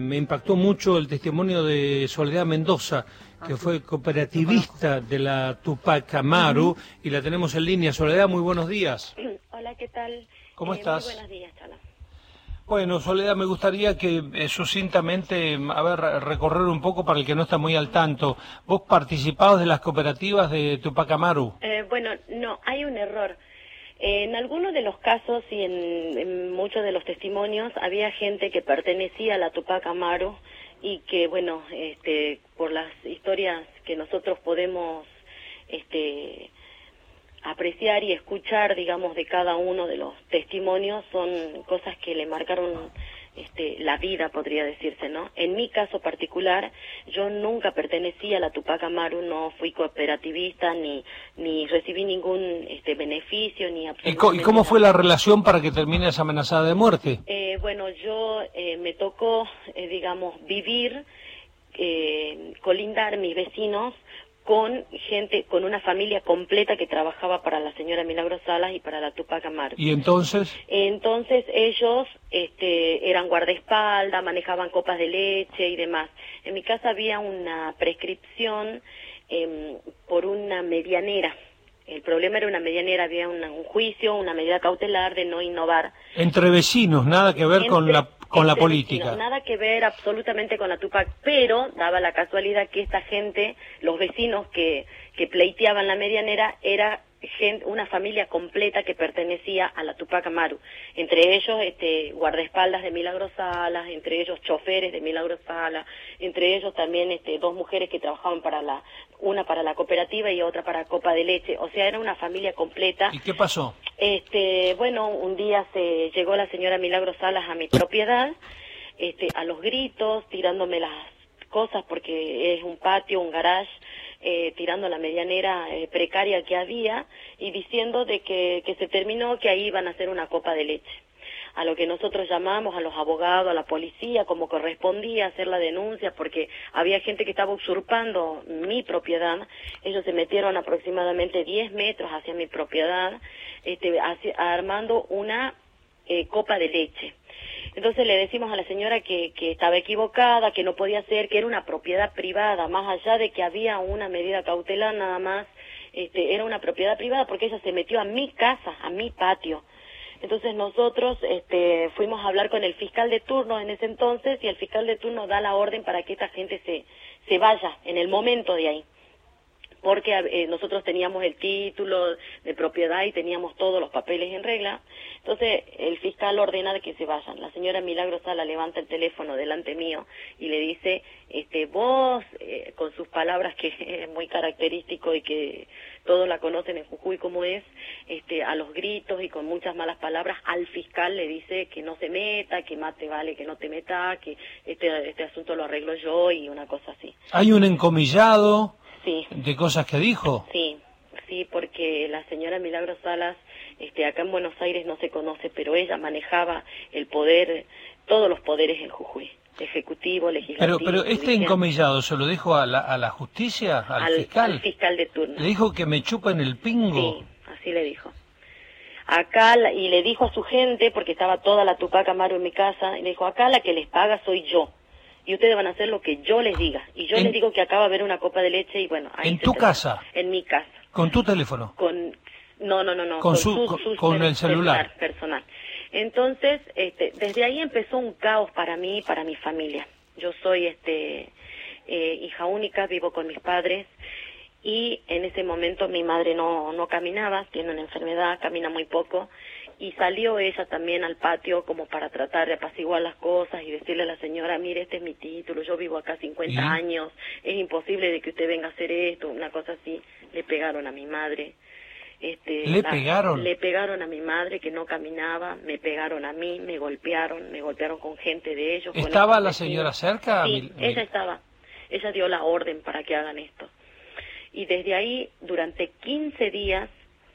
me impactó mucho el testimonio de Soledad Mendoza, que fue cooperativista de la Tupac Amaru, y la tenemos en línea. Soledad, muy buenos días. Hola, ¿qué tal? ¿Cómo estás? Muy buenos días, Chala. Bueno, Soledad, me gustaría que sucintamente, recorrer un poco para el que no está muy al tanto. ¿Vos participabas de las cooperativas de Tupac Amaru? Bueno, no, hay un error. En algunos de los casos y en muchos de los testimonios había gente que pertenecía a la Tupac Amaru y que, bueno, por las historias que nosotros podemos apreciar y escuchar, digamos, de cada uno de los testimonios, son cosas que le marcaron la vida, podría decirse, ¿no? En mi caso particular, yo nunca pertenecí a la Tupac Amaru, no fui cooperativista, ni recibí ningún beneficio, ni absolutamente ¿Y cómo fue la relación para que termines amenazada de muerte? Bueno, yo me tocó, digamos, vivir, colindar mis vecinos con gente, con una familia completa que trabajaba para la señora Milagros Salas y para la Tupac Amaru. ¿Y entonces? Entonces ellos eran guardaespaldas, manejaban copas de leche y demás. En mi casa había una prescripción por una medianera. El problema era una medianera, había un juicio, una medida cautelar de no innovar. Entre vecinos, nada que ver con la política. Vecinos, nada que ver absolutamente con la Tupac, pero daba la casualidad que esta gente, los vecinos que pleiteaban la medianera, era una familia completa que pertenecía a la Tupac Amaru, entre ellos guardaespaldas de Milagros Salas, entre ellos choferes de Milagros Salas, entre ellos también dos mujeres que trabajaban una para la cooperativa y otra para Copa de Leche, o sea, era una familia completa. ¿Y qué pasó? Bueno, un día llegó la señora Milagros Salas a mi propiedad, a los gritos, tirándome las cosas porque es un patio, un garage, tirando la medianera precaria que había y diciendo de que se terminó, que ahí iban a hacer una copa de leche. A lo que nosotros llamamos a los abogados, a la policía, como correspondía hacer la denuncia, porque había gente que estaba usurpando mi propiedad. Ellos se metieron aproximadamente 10 metros hacia mi propiedad, armando una copa de leche. Entonces le decimos a la señora que estaba equivocada, que no podía ser, que era una propiedad privada, más allá de que había una medida cautelar nada más, era una propiedad privada porque ella se metió a mi casa, a mi patio. Entonces nosotros fuimos a hablar con el fiscal de turno en ese entonces y el fiscal de turno da la orden para que esta gente se vaya en el momento de ahí. Porque nosotros teníamos el título de propiedad y teníamos todos los papeles en regla. Entonces el fiscal ordena de que se vayan. La señora Milagros Sala levanta el teléfono delante mío y le dice, vos, con sus palabras que es muy característico y que todos la conocen en Jujuy como es, a los gritos y con muchas malas palabras, al fiscal le dice que no se meta, que más te vale que no te meta, que este asunto lo arreglo yo y una cosa así. ¿Hay un encomillado? Sí. ¿De cosas que dijo? Sí, porque la señora Milagros Salas, acá en Buenos Aires no se conoce, pero ella manejaba el poder, todos los poderes en Jujuy, ejecutivo, legislativo. Pero encomillado, ¿se lo dijo a la justicia, al fiscal? Al fiscal de turno. ¿Le dijo que me chupen el pingo? Sí, así le dijo. Acá, y le dijo a su gente, porque estaba toda la Tupac Amaru en mi casa, y le dijo, acá la que les paga soy yo. Y ustedes van a hacer lo que yo les diga. Y yo les digo que acá va a haber una copa de leche y bueno... Ahí ¿En tu casa? En mi casa. ¿Con tu teléfono? No. Con el celular. Personal. Entonces, desde ahí empezó un caos para mí y para mi familia. Yo soy hija única, vivo con mis padres y en ese momento mi madre no caminaba, tiene una enfermedad, camina muy poco. Y salió ella también al patio como para tratar de apaciguar las cosas y decirle a la señora, mire, este es mi título, yo vivo acá 50 años, es imposible de que usted venga a hacer esto, una cosa así. Le pegaron a mi madre. ¿Le pegaron? Le pegaron a mi madre que no caminaba, me pegaron a mí, me golpearon con gente de ellos. ¿Estaba la señora cerca? Sí, ella estaba. Ella dio la orden para que hagan esto. Y desde ahí, durante 15 días,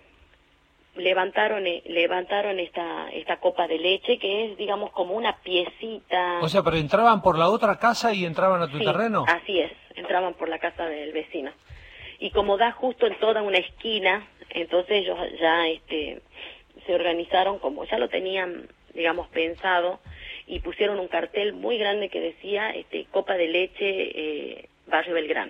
levantaron esta copa de leche que es, digamos, como una piecita. O sea, pero entraban por la otra casa y entraban a tu terreno. Así es, entraban por la casa del vecino. Y como da justo en toda una esquina, entonces ellos ya se organizaron como ya lo tenían, digamos, pensado, y pusieron un cartel muy grande que decía Copa de Leche, Barrio Belgrano.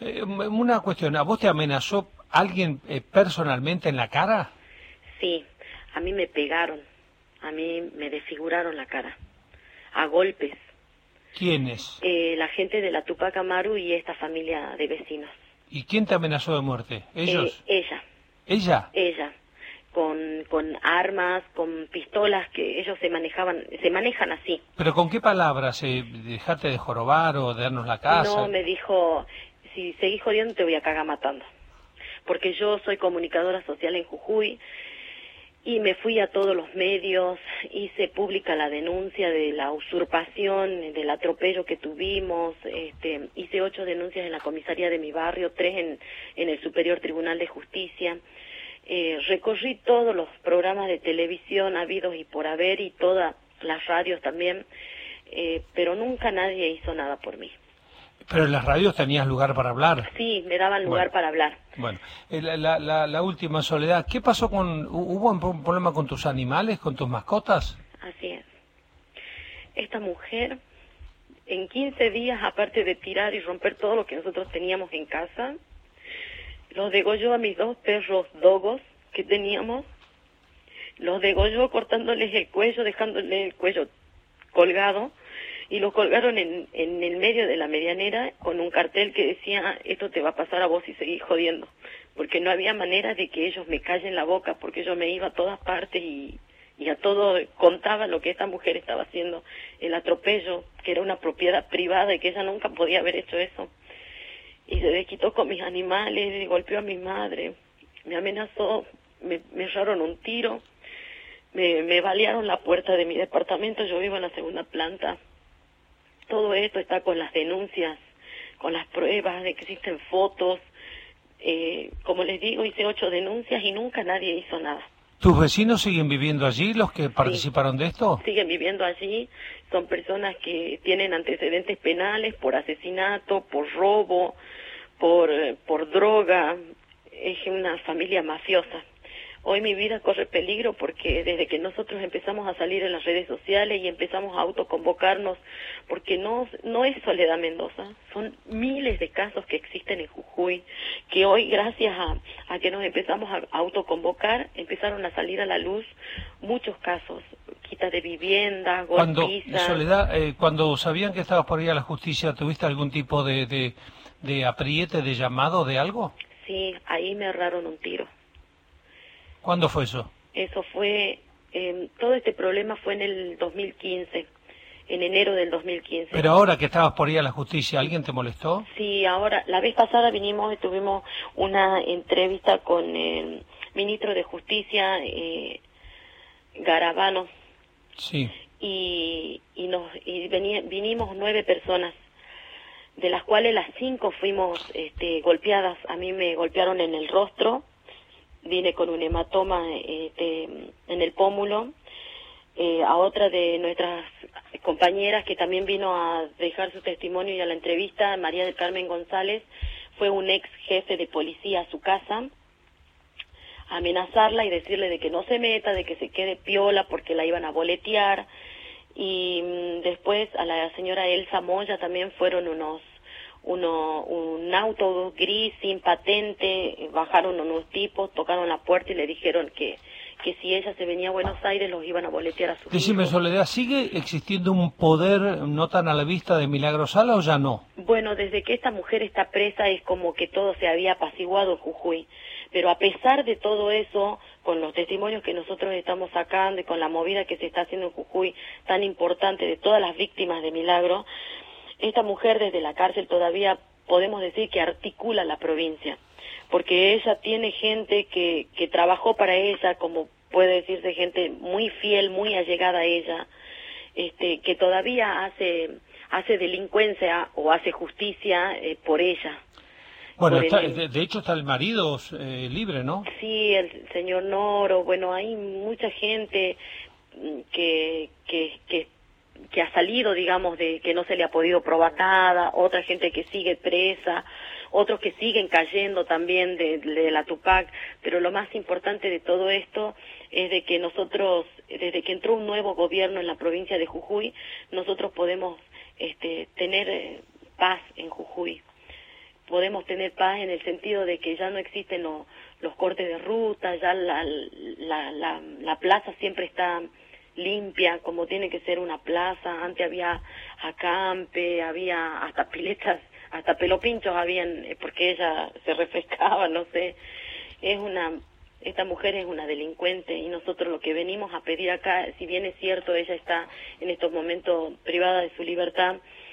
Una cuestión, ¿a vos te amenazó alguien personalmente en la cara? Sí, a mí me pegaron, a mí me desfiguraron la cara, a golpes. ¿Quiénes? La gente de la Tupac Amaru y esta familia de vecinos. ¿Y quién te amenazó de muerte? ¿Ellos? Ella. ¿Ella? Ella. Con armas, con pistolas que ellos se manejan así. ¿Pero con qué palabras? ¿Dejate de jorobar o de darnos la casa? No, me dijo, si seguís jodiendo te voy a cagar matando. Porque yo soy comunicadora social en Jujuy y me fui a todos los medios, hice pública la denuncia de la usurpación, del atropello que tuvimos, hice 8 denuncias en la comisaría de mi barrio, 3 en el Superior Tribunal de Justicia. Recorrí todos los programas de televisión habidos y por haber y todas las radios también, pero nunca nadie hizo nada por mí. ¿Pero en las radios tenías lugar para hablar? Sí, me daban lugar para hablar. Bueno, la última, Soledad, ¿qué pasó hubo un problema con tus animales, con tus mascotas? Así es. Esta mujer, en 15 días, aparte de tirar y romper todo lo que nosotros teníamos en casa, los degolló a mis 2 perros dogos que teníamos, los degolló cortándoles el cuello, dejándoles el cuello colgado, y los colgaron en el medio de la medianera con un cartel que decía, esto te va a pasar a vos si seguís jodiendo, porque no había manera de que ellos me callen la boca, porque yo me iba a todas partes y a todo contaba lo que esta mujer estaba haciendo, el atropello, que era una propiedad privada y que ella nunca podía haber hecho eso. Y se desquitó con mis animales, golpeó a mi madre, me amenazó, me erraron un tiro, me balearon la puerta de mi departamento, yo vivo en la 2ª planta. Todo esto está con las denuncias, con las pruebas de que existen fotos. Como les digo, hice 8 denuncias y nunca nadie hizo nada. ¿Tus vecinos siguen viviendo allí, los que participaron de esto? Siguen viviendo allí, son personas que tienen antecedentes penales por asesinato, por robo, por droga, es una familia mafiosa. Hoy mi vida corre peligro porque desde que nosotros empezamos a salir en las redes sociales y empezamos a autoconvocarnos, porque no es Soledad Mendoza, son miles de casos que existen en Jujuy, que hoy gracias a que nos empezamos a autoconvocar, empezaron a salir a la luz muchos casos, quitas de vivienda, golpizas. Soledad, cuando sabían que estabas por ir a la justicia, ¿tuviste algún tipo de apriete, de llamado, de algo? Sí, ahí me erraron un tiro. ¿Cuándo fue eso? Eso fue, todo este problema fue en el 2015, en enero del 2015. Pero ahora que estabas por ir a la justicia, ¿alguien te molestó? Sí, ahora, la vez pasada vinimos y tuvimos una entrevista con el ministro de Justicia, Garabano. Sí. Y vinimos 9 personas, de las cuales las 5 fuimos golpeadas. A mí me golpearon en el rostro. Vine con un hematoma en el pómulo, a otra de nuestras compañeras que también vino a dejar su testimonio y a la entrevista, María del Carmen González, fue un ex jefe de policía a su casa, a amenazarla y decirle de que no se meta, de que se quede piola porque la iban a boletear, y después a la señora Elsa Moya también fueron un auto gris sin patente, bajaron unos tipos, tocaron la puerta y le dijeron que si ella se venía a Buenos Aires los iban a boletear a sus hijos. Decime, Soledad, ¿sigue existiendo un poder no tan a la vista de Milagro Sala o ya no? Bueno, desde que esta mujer está presa es como que todo se había apaciguado en Jujuy, pero a pesar de todo eso, con los testimonios que nosotros estamos sacando y con la movida que se está haciendo en Jujuy tan importante de todas las víctimas de Milagro, esta mujer desde la cárcel todavía podemos decir que articula la provincia, porque ella tiene gente que trabajó para ella, como puede decirse gente muy fiel, muy allegada a ella, que todavía hace delincuencia o hace justicia por ella. Bueno, de hecho está el marido libre, ¿no? Sí, el señor Noro, bueno, hay mucha gente que ha salido, digamos, de que no se le ha podido probar nada, otra gente que sigue presa, otros que siguen cayendo también de la Tupac, pero lo más importante de todo esto es de que nosotros desde que entró un nuevo gobierno en la provincia de Jujuy, nosotros podemos tener paz en Jujuy. Podemos tener paz en el sentido de que ya no existen los cortes de ruta, ya la plaza siempre está limpia, como tiene que ser una plaza. Antes había acampe, había hasta piletas, hasta pelopinchos habían, porque ella se refrescaba, no sé. Esta mujer es una delincuente y nosotros lo que venimos a pedir acá, si bien es cierto, ella está en estos momentos privada de su libertad,